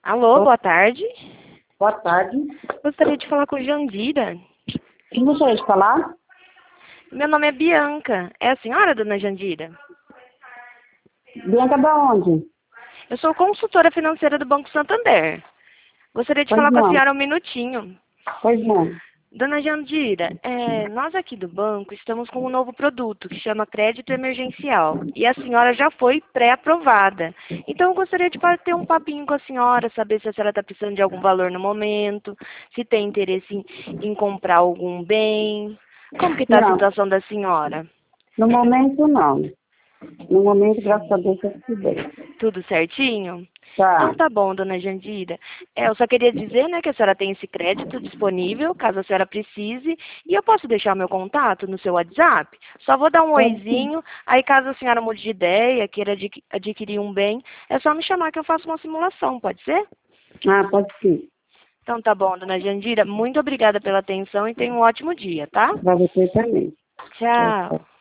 Alô, boa tarde. Boa tarde. Gostaria de falar com Jandira. Quem gostaria de falar? Meu nome é Bianca. É a senhora, dona Jandira? Bianca da onde? Eu sou consultora financeira do Banco Santander. Gostaria de Pois falar com a não. senhora um minutinho. Pois não. Dona Jandira, nós aqui do banco estamos com um novo produto que chama Crédito Emergencial. E a senhora já foi pré-aprovada. Então eu gostaria de bater um papinho com a senhora, saber se a senhora está precisando de algum valor no momento, se tem interesse em comprar algum bem. Como que está a Não, situação da senhora? no momento não. No momento, graças a Deus, eu estou bem. Tudo certinho? Tá. Então tá bom, dona Jandira. Eu só queria dizer, né, que a senhora tem esse crédito disponível, caso a senhora precise, e eu posso deixar meu contato no seu WhatsApp? Só vou dar um Pode sim. oizinho, aí caso a senhora mude de ideia, queira adquirir um bem, é só me chamar que eu faço uma simulação, pode ser? Ah, pode sim. Então tá bom, dona Jandira, muito obrigada pela atenção e tenha um ótimo dia, tá? Para você também. Tchau, Tchau. tchau.